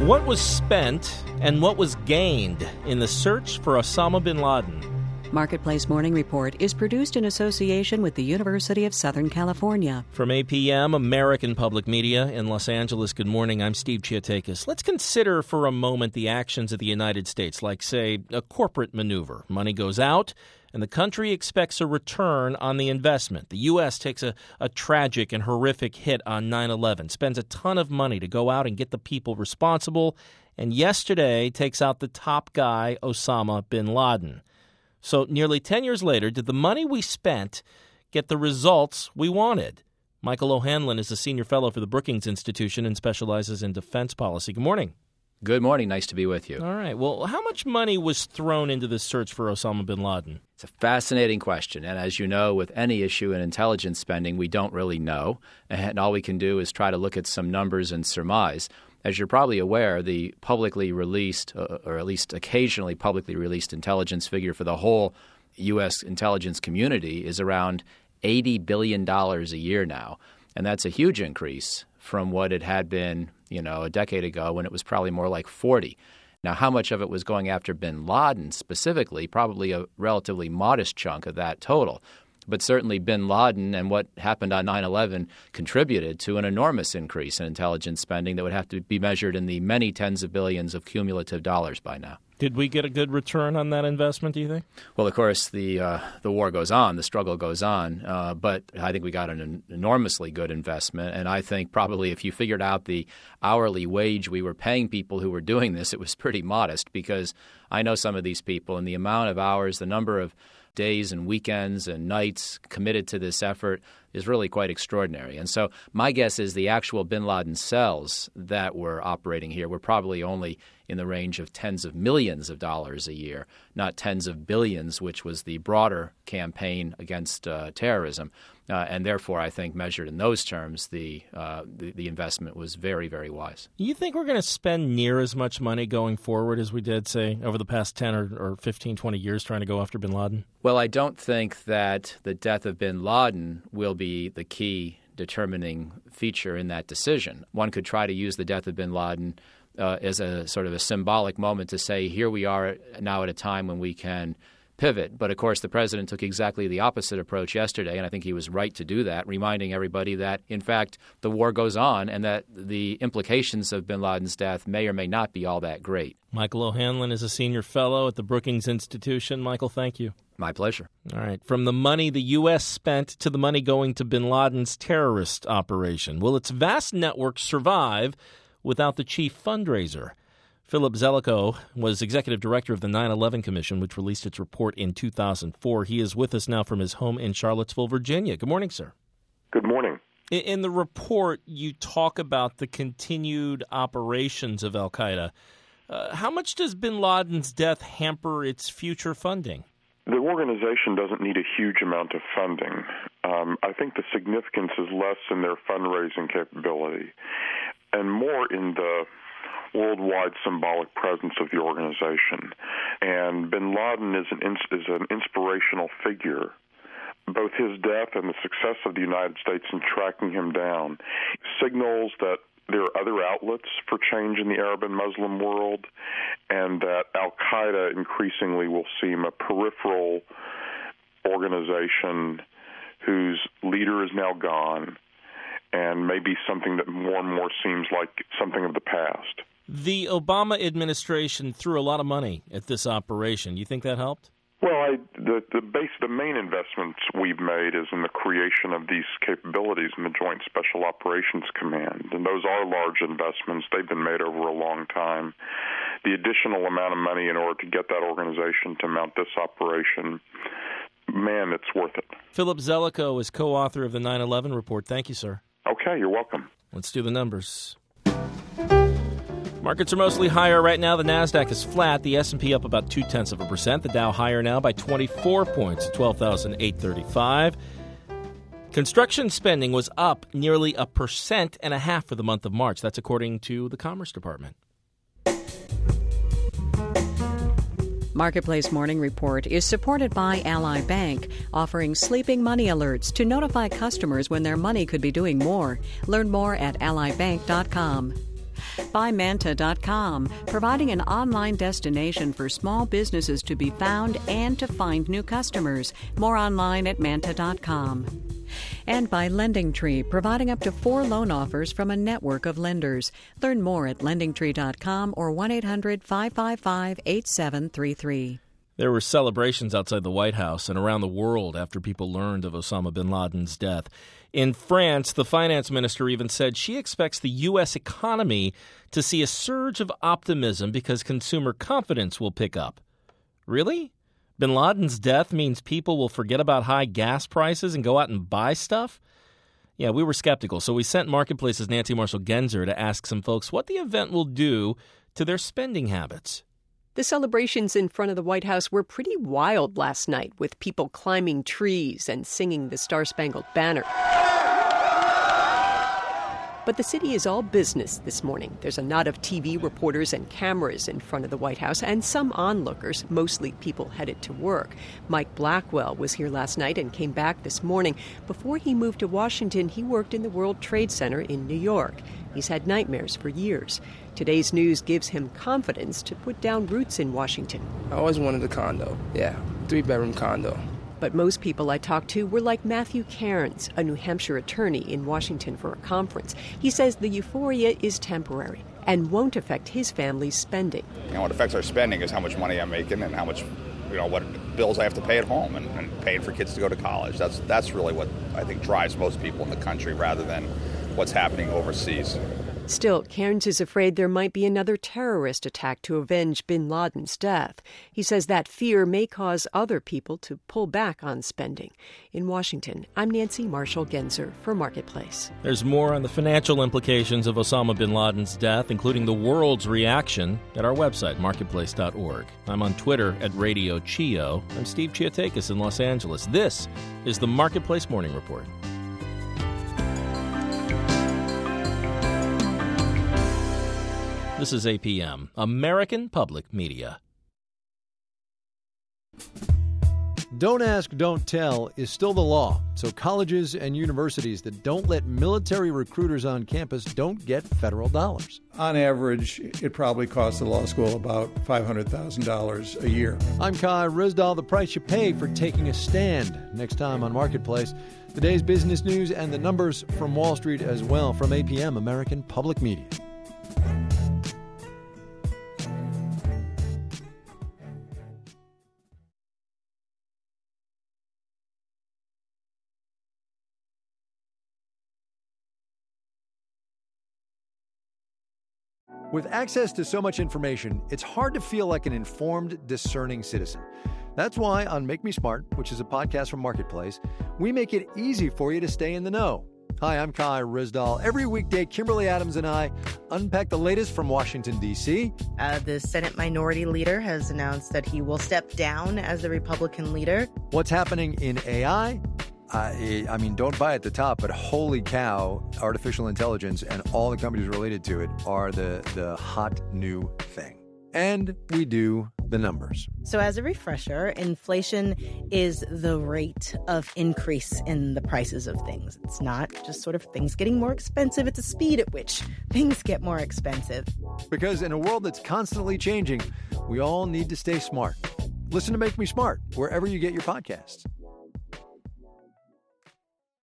What was spent and what was gained in the search for Osama bin Laden? Marketplace Morning Report is produced in association with the University of Southern California. From APM, American Public Media in Los Angeles, good morning. I'm Steve Chiatakis. Let's consider for a moment the actions of the United States, like, say, a corporate maneuver. Money goes out, and the country expects a return on the investment. The U.S. takes a tragic and horrific hit on 9/11, spends a ton of money to go out and get the people responsible, and yesterday takes out the top guy, Osama bin Laden. So nearly 10 years later, did the money we spent get the results we wanted? Michael O'Hanlon is a senior fellow for the Brookings Institution and specializes in defense policy. Good morning. Good morning. Nice to be with you. All right. Well, how much money was thrown into this search for Osama bin Laden? It's a fascinating question. And as you know, with any issue in intelligence spending, we don't really know. And all we can do is try to look at some numbers and surmise. As you're probably aware, the publicly released, or at least occasionally publicly released intelligence figure for the whole U.S. intelligence community is around $80 billion a year now. And that's a huge increase from what it had been, a decade ago when it was probably more like 40. Now, how much of it was going after bin Laden specifically? Probably a relatively modest chunk of that total. But certainly bin Laden and what happened on 9/11 contributed to an enormous increase in intelligence spending that would have to be measured in the many tens of billions of cumulative dollars by now. Did we get a good return on that investment, do you think? Well, of course, the war goes on, the struggle goes on, but I think we got an enormously good investment. And I think probably if you figured out the hourly wage we were paying people who were doing this, it was pretty modest because I know some of these people and the amount of hours, the number of days and weekends and nights committed to this effort is really quite extraordinary. And so my guess is the actual bin Laden cells that were operating here were probably only in the range of tens of millions of dollars a year, not tens of billions, which was the broader campaign against terrorism. And therefore, I think measured in those terms, the investment was very, very wise. You think we're going to spend near as much money going forward as we did, say, over the past 10 or 15, 20 years trying to go after bin Laden? Well, I don't think that the death of bin Laden will be the key determining feature in that decision. One could try to use the death of bin Laden as a sort of a symbolic moment to say, here we are now at a time when we can pivot. But, of course, the president took exactly the opposite approach yesterday, and I think he was right to do that, reminding everybody that, in fact, the war goes on and that the implications of bin Laden's death may or may not be all that great. Michael O'Hanlon is a senior fellow at the Brookings Institution. Michael, thank you. My pleasure. All right. From the money the U.S. spent to the money going to bin Laden's terrorist operation, will its vast network survive without the chief fundraiser? Philip Zelikow was executive director of the 9/11 Commission, which released its report in 2004. He is with us now from his home in Charlottesville, Virginia. Good morning, sir. Good morning. In the report, you talk about the continued operations of al-Qaeda. How much does bin Laden's death hamper its future funding? The organization doesn't need a huge amount of funding. I think the significance is less in their fundraising capability and more in the worldwide symbolic presence of the organization. And bin Laden is an inspirational figure. Both his death and the success of the United States in tracking him down signals that there are other outlets for change in the Arab and Muslim world, and that al-Qaeda increasingly will seem a peripheral organization whose leader is now gone and maybe something that more and more seems like something of the past. The Obama administration threw a lot of money at this operation. You think that helped? Well, the main investments we've made is in the creation of these capabilities in the Joint Special Operations Command, and those are large investments. They've been made over a long time. The additional amount of money in order to get that organization to mount this operation, man, it's worth it. Philip Zelikow is co-author of the 9/11 report. Thank you, sir. Okay, you're welcome. Let's do the numbers. Markets are mostly higher right now. The NASDAQ is flat. The S&P up about 0.2%. The Dow higher now by 24 points at 12,835. Construction spending was up nearly 1.5% for the month of March. That's according to the Commerce Department. Marketplace Morning Report is supported by Ally Bank, offering sleeping money alerts to notify customers when their money could be doing more. Learn more at allybank.com. By Manta.com, providing an online destination for small businesses to be found and to find new customers. More online at Manta.com. And by LendingTree, providing up to 4 loan offers from a network of lenders. Learn more at LendingTree.com or 1-800-555-8733. There were celebrations outside the White House and around the world after people learned of Osama bin Laden's death. In France, the finance minister even said she expects the U.S. economy to see a surge of optimism because consumer confidence will pick up. Really? Bin Laden's death means people will forget about high gas prices and go out and buy stuff? Yeah, we were skeptical, so we sent Marketplace's Nancy Marshall-Genzer to ask some folks what the event will do to their spending habits. The celebrations in front of the White House were pretty wild last night, with people climbing trees and singing the Star-Spangled Banner. But the city is all business this morning. There's a knot of TV reporters and cameras in front of the White House and some onlookers, mostly people headed to work. Mike Blackwell was here last night and came back this morning. Before he moved to Washington, he worked in the World Trade Center in New York. He's had nightmares for years. Today's news gives him confidence to put down roots in Washington. I always wanted a condo. 3-bedroom condo. But most people I talked to were like Matthew Cairns, a New Hampshire attorney in Washington for a conference. He says the euphoria is temporary and won't affect his family's spending. What affects our spending is how much money I'm making and how much, what bills I have to pay at home and paying for kids to go to college. That's really what I think drives most people in the country rather than what's happening overseas. Still, Cairns is afraid there might be another terrorist attack to avenge bin Laden's death. He says that fear may cause other people to pull back on spending. In Washington, I'm Nancy Marshall-Genzer for Marketplace. There's more on the financial implications of Osama bin Laden's death, including the world's reaction, at our website, marketplace.org. I'm on Twitter at Radio Chio. I'm Steve Chiotakis in Los Angeles. This is the Marketplace Morning Report. This is APM, American Public Media. Don't ask, don't tell is still the law, so colleges and universities that don't let military recruiters on campus don't get federal dollars. On average, it probably costs the law school about $500,000 a year. I'm Kai Risdahl, the price you pay for taking a stand. Next time on Marketplace, the day's business news and the numbers from Wall Street as well from APM, American Public Media. With access to so much information, it's hard to feel like an informed, discerning citizen. That's why on Make Me Smart, which is a podcast from Marketplace, we make it easy for you to stay in the know. Hi, I'm Kai Risdahl. Every weekday, Kimberly Adams and I unpack the latest from Washington, D.C. The Senate Minority Leader has announced that he will step down as the Republican leader. What's happening in AI? I mean, don't buy at the top, but holy cow, artificial intelligence and all the companies related to it are the hot new thing. And we do the numbers. So as a refresher, inflation is the rate of increase in the prices of things. It's not just sort of things getting more expensive. It's the speed at which things get more expensive. Because in a world that's constantly changing, we all need to stay smart. Listen to Make Me Smart wherever you get your podcasts.